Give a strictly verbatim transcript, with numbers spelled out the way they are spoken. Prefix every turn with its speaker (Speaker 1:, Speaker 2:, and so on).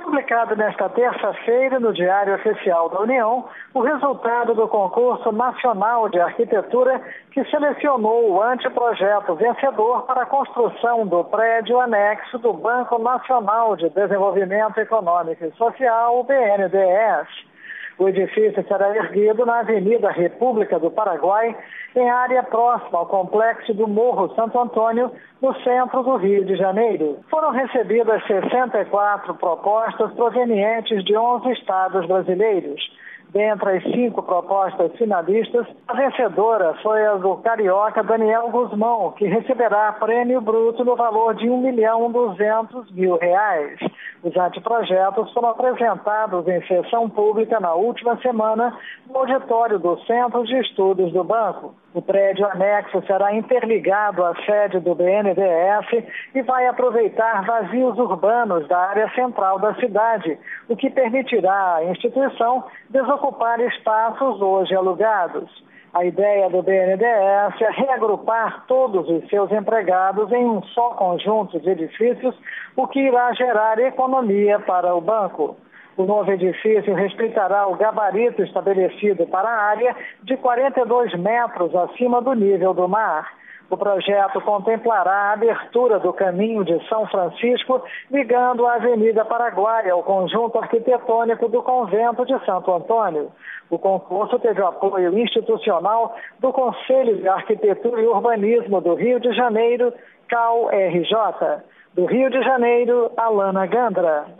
Speaker 1: publicado nesta terça-feira no Diário Oficial da União o resultado do concurso nacional de arquitetura que selecionou o anteprojeto vencedor para a construção do prédio anexo do Banco Nacional de Desenvolvimento Econômico e Social, o B N D E S. O edifício será erguido na Avenida República do Paraguai, em área próxima ao complexo do Morro Santo Antônio, no centro do Rio de Janeiro. Foram recebidas sessenta e quatro propostas provenientes de onze estados brasileiros. Dentre as cinco propostas finalistas, a vencedora foi a do carioca Daniel Guzmão, que receberá prêmio bruto no valor de um milhão e duzentos mil reais. Os anteprojetos foram apresentados em sessão pública na última semana no auditório do Centro de Estudos do Banco. O prédio anexo será interligado à sede do B N D E S e vai aproveitar vazios urbanos da área central da cidade, o que permitirá à instituição desocupar espaços hoje alugados. A ideia do B N D E S é reagrupar todos os seus empregados em um só conjunto de edifícios, o que irá gerar economia para o banco. O novo edifício respeitará o gabarito estabelecido para a área de quarenta e dois metros acima do nível do mar. O projeto contemplará a abertura do caminho de São Francisco, ligando a Avenida Paraguai ao conjunto arquitetônico do Convento de Santo Antônio. O concurso teve o apoio institucional do Conselho de Arquitetura e Urbanismo do Rio de Janeiro, C A U R J. Do Rio de Janeiro, Alana Gandra.